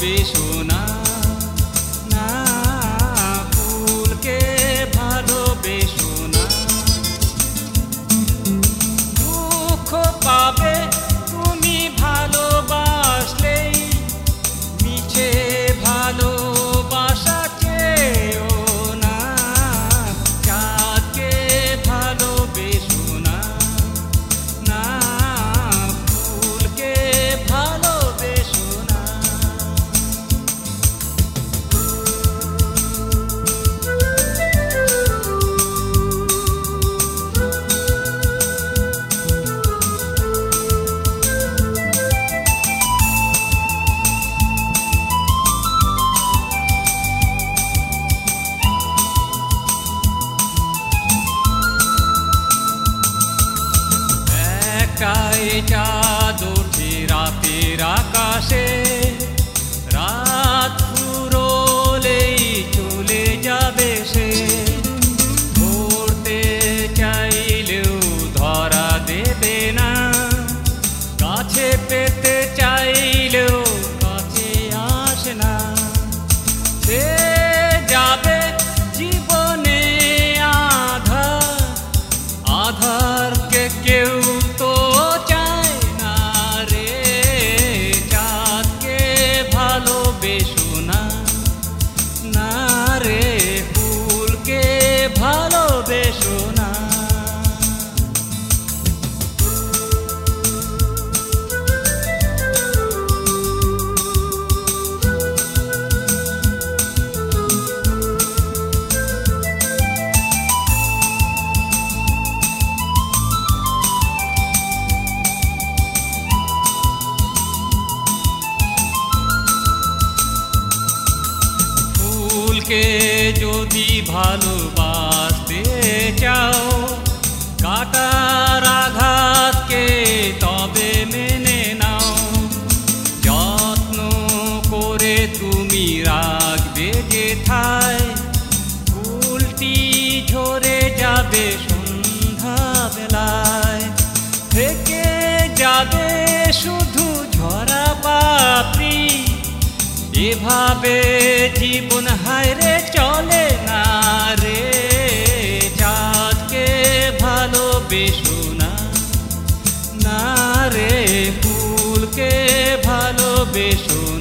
ভালোবেসো না, না ফুলকে ভালোবেসো না। দুঃখ পাবে তুমি ভালোবাসলেই, মিছে ভালোবাসা চেয়েও না। চাঁদকে ভালোবেসো না, না ফুলকে ভালোবেসো না। একাই চাঁদ ওঠে রাতের আকাশে, রাত ফুরোলেই চলে যাবে সে। ধরতে চাইলেও ধরা দেবে না, কাছে পেতে চাইলেও কাছে আসে না। সে যাবে জীবনে আধার, আধারকে কেউ তো চায় না রে। চাঁদকে ভালোবেসো না, না রে ফুলকে ভালোবেসো না। ফুলকে যদি ভালোবাসতে চাও, কাটার আঘাতকে তবে মেনে নাও। যত্ন করে তুমি রাখবে যেথায়, ফুলটি ঝরে যাবে সন্ধ্যা বেলায়। থেকে যাবে শুধু ঝরা পাপড়ি, এভাবে জীবন হায়রে চলে না রে। চাঁদকে ভালোবেসো না, না রে ফুলকে ভালোবেসো না।